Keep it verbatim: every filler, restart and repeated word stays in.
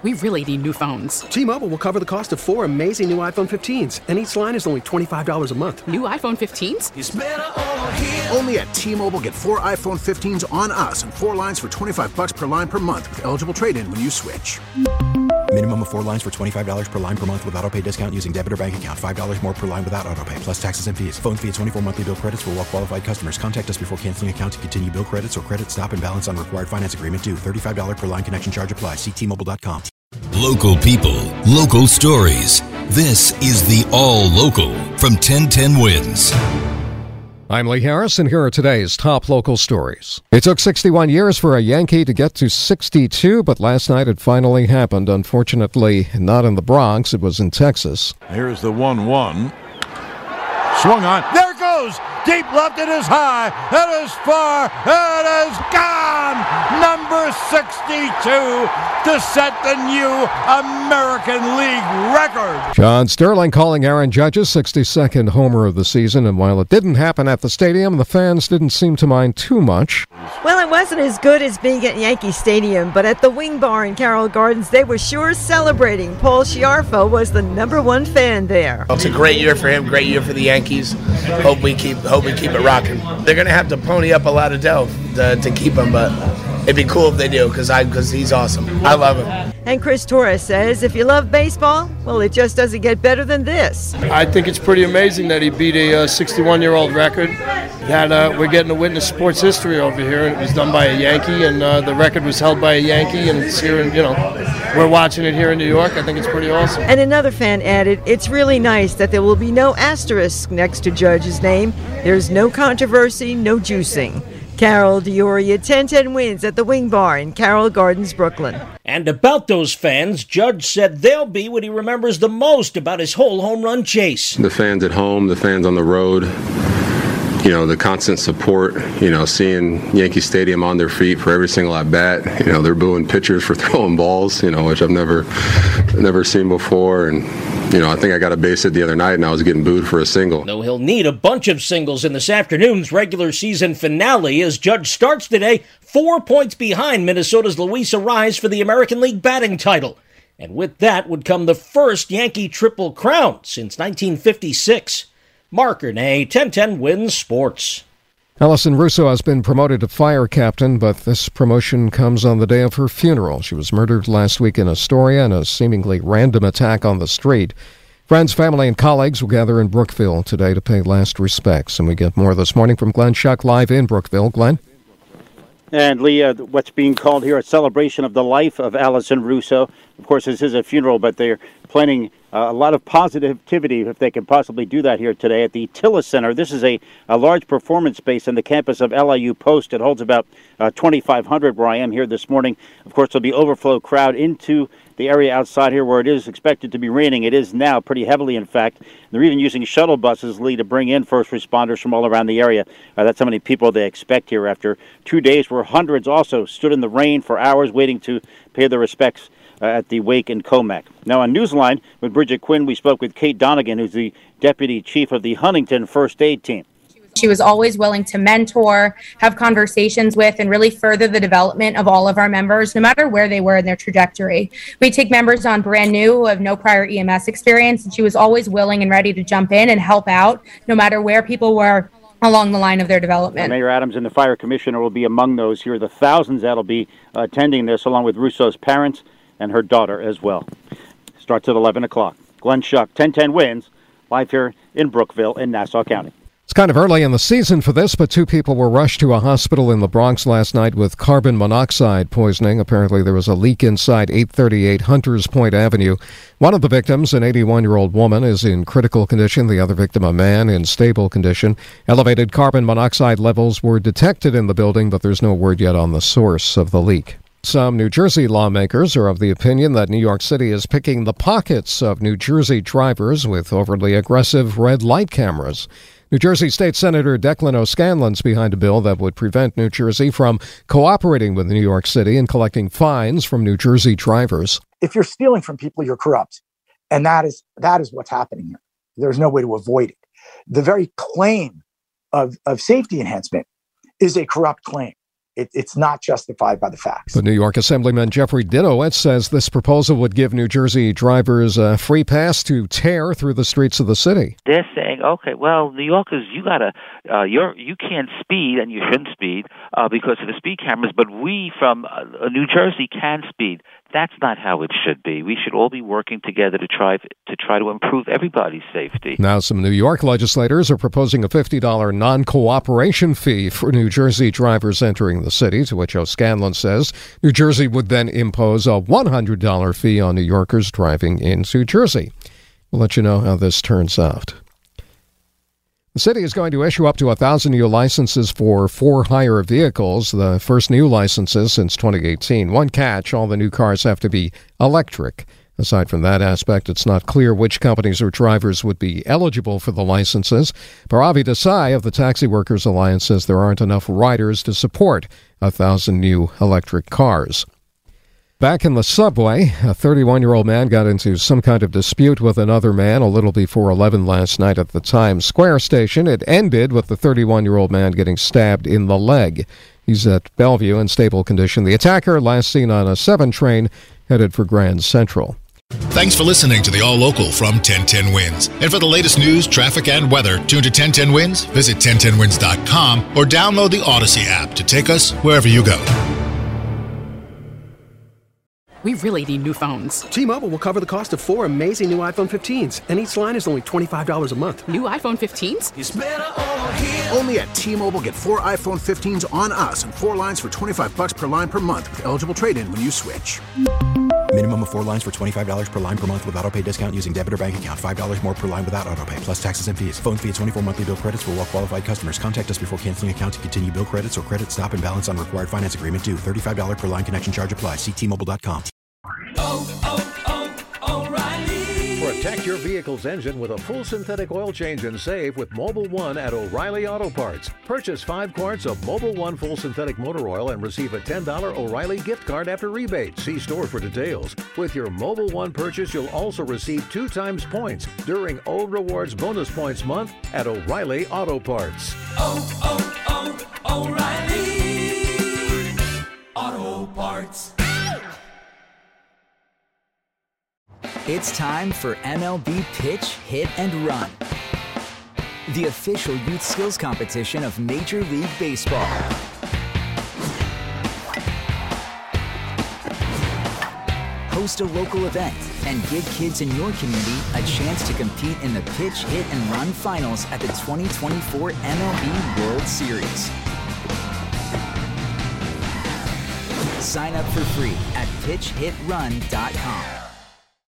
We really need new phones. T-Mobile will cover the cost of four amazing new iPhone fifteens, and each line is only twenty-five dollars a month. New iPhone fifteens? It's better over here. Only at T-Mobile, get four iPhone fifteens on us and four lines for twenty-five dollars per line per month with eligible trade-in when you switch. Minimum of four lines for twenty-five dollars per line per month with autopay discount using debit or bank account. five dollars more per line without autopay, plus taxes and fees. Phone fee at twenty-four monthly bill credits for well-qualified customers. Contact us before canceling account to continue bill credits or credit stop and balance on required finance agreement due. thirty-five dollars per line connection charge applies. See T Mobile dot com. Local people, local stories. This is the All Local from ten ten Wins. I'm Lee Harris, and here are today's top local stories. It took sixty-one years for a Yankee to get to sixty-two, but last night it finally happened. Unfortunately, not in the Bronx. It was in Texas. Here's the one one. Swung on. There it goes. Deep left. It is high. It is far. It is gone. Number sixty-two to set the new American League record. John Sterling calling Aaron Judge's sixty-second homer of the season, and while it didn't happen at the stadium, the fans didn't seem to mind too much. Well, it wasn't as good as being at Yankee Stadium, but at the Wing Bar in Carroll Gardens, they were sure celebrating. Paul Sciarfa was the number one fan there. It's a great year for him, great year for the Yankees. Hope we keep hope we keep it rocking. They're going to have to pony up a lot of dough to, to keep him, but it'd be cool if they do, because I because he's awesome. I love him. And Chris Torres says if you love baseball, well, it just doesn't get better than this. I think it's pretty amazing that he beat a sixty-one-year-old record, that uh, we're getting to witness sports history over here, and it was done by a Yankee, and uh, the record was held by a Yankee, and it's here, in, you know, we're watching it here in New York. I think it's pretty awesome. And another fan added, it's really nice that there will be no asterisk next to Judge's name. There's no controversy, no juicing. Carol D'Oria, ten ten Wins at the Wing Bar in Carroll Gardens, Brooklyn. And about those fans, Judge said they'll be what he remembers the most about his whole home run chase. The fans at home, the fans on the road, you know, the constant support, you know, seeing Yankee Stadium on their feet for every single at bat. You know, they're booing pitchers for throwing balls, you know, which I've never, never seen before. And, you know, I think I got a base hit the other night and I was getting booed for a single. Though he'll need a bunch of singles in this afternoon's regular season finale as Judge starts today four points behind Minnesota's Luis Arraez for the American League batting title. And with that would come the first Yankee Triple Crown since nineteen fifty-six. Mark Ernay, ten ten Wins Sports. Alison Russo has been promoted to fire captain, but this promotion comes on the day of her funeral. She was murdered last week in Astoria in a seemingly random attack on the street. Friends, family, and colleagues will gather in Brookville today to pay last respects. And we get more this morning from Glenn Schuck live in Brookville. Glenn? And Lee, uh, what's being called here a celebration of the life of Alison Russo. Of course, this is a funeral, but they're planning uh, a lot of positivity, if they can possibly do that here today at the Tillis Center. This is a, a large performance space on the campus of L I U Post. It holds about uh, twenty-five hundred where I am here this morning. Of course, there'll be overflow crowd into the area outside here where it is expected to be raining. It is now pretty heavily, in fact. They're even using shuttle buses, Lee, to bring in first responders from all around the area. Uh, that's how many people they expect here after two days where hundreds also stood in the rain for hours waiting to pay their respects uh, at the wake in Comac. Now on Newsline with Bridget Quinn, we spoke with Kate Donegan, who's the deputy chief of the Huntington First Aid Team. She was always willing to mentor, have conversations with, and really further the development of all of our members, no matter where they were in their trajectory. We take members on brand new who have no prior E M S experience, and she was always willing and ready to jump in and help out, no matter where people were along the line of their development. Mayor Adams and the fire commissioner will be among those here, the thousands that'll be attending this, along with Russo's parents and her daughter as well. Starts at eleven o'clock. Glenn Schuck, ten ten Wins, live here in Brookville in Nassau County. It's kind of early in the season for this, but two people were rushed to a hospital in the Bronx last night with carbon monoxide poisoning. Apparently there was a leak inside eight thirty-eight Hunters Point Avenue. One of the victims, an eighty-one-year-old woman, is in critical condition. The other victim, a man, in stable condition. Elevated carbon monoxide levels were detected in the building, but there's no word yet on the source of the leak. Some New Jersey lawmakers are of the opinion that New York City is picking the pockets of New Jersey drivers with overly aggressive red light cameras. New Jersey State Senator Declan O'Scanlan's behind a bill that would prevent New Jersey from cooperating with New York City and collecting fines from New Jersey drivers. If you're stealing from people, you're corrupt. And that is that is what's happening here. There's no way to avoid it. The very claim of, of safety enhancement is a corrupt claim. it, it's not justified by the facts. The New York Assemblyman Jeffrey Dinowitz says this proposal would give New Jersey drivers a free pass to tear through the streets of the city. They're saying, okay, well, New Yorkers, you gotta, uh, you're you can't speed and you shouldn't speed uh, because of the speed cameras, but we from uh, New Jersey can speed. That's not how it should be. We should all be working together to try to try to improve everybody's safety. Now, some New York legislators are proposing a fifty dollars non-cooperation fee for New Jersey drivers entering the city, to which O'Scanlan says New Jersey would then impose a one hundred dollars fee on New Yorkers driving into Jersey. We'll let you know how this turns out. The city is going to issue up to one thousand new licenses for for-hire vehicles, the first new licenses since twenty eighteen. One catch, all the new cars have to be electric. Aside from that aspect, it's not clear which companies or drivers would be eligible for the licenses. Baravi Desai of the Taxi Workers Alliance says there aren't enough riders to support one thousand new electric cars. Back in the subway, a thirty-one-year-old man got into some kind of dispute with another man a little before eleven last night at the Times Square station. It ended with the thirty-one-year-old man getting stabbed in the leg. He's at Bellevue in stable condition. The attacker last seen on a seven train headed for Grand Central. Thanks for listening to the All Local from ten ten Wins. And for the latest news, traffic, and weather, tune to ten ten Wins, visit ten ten wins dot com, or download the Odyssey app to take us wherever you go. We really need new phones. T-Mobile will cover the cost of four amazing new iPhone fifteens, and each line is only twenty-five dollars a month. New iPhone fifteens? It's better over here. Only at T-Mobile, get four iPhone fifteens on us and four lines for twenty-five bucks per line per month with eligible trade-in when you switch. Minimum of four lines for twenty-five dollars per line per month with autopay discount using debit or bank account. five dollars more per line without autopay, plus taxes and fees. Phone fee at twenty-four monthly bill credits for well-qualified customers. Contact us before canceling account to continue bill credits or credit stop and balance on required finance agreement due. thirty-five dollars per line connection charge applies. See T Mobile dot com. Oh, oh, oh, O'Reilly. Protect your vehicle's engine with a full synthetic oil change and save with Mobil one at O'Reilly Auto Parts. Purchase five quarts of Mobil one full synthetic motor oil and receive a ten dollars O'Reilly gift card after rebate. See store for details. With your Mobil one purchase, you'll also receive two times points during O Rewards Bonus Points Month at O'Reilly Auto Parts. Oh, oh, oh, O'Reilly Auto Parts. It's time for M L B Pitch, Hit, and Run, the official youth skills competition of Major League Baseball. Host a local event and give kids in your community a chance to compete in the Pitch, Hit, and Run finals at the twenty twenty-four M L B World Series. Sign up for free at pitch hit run dot com.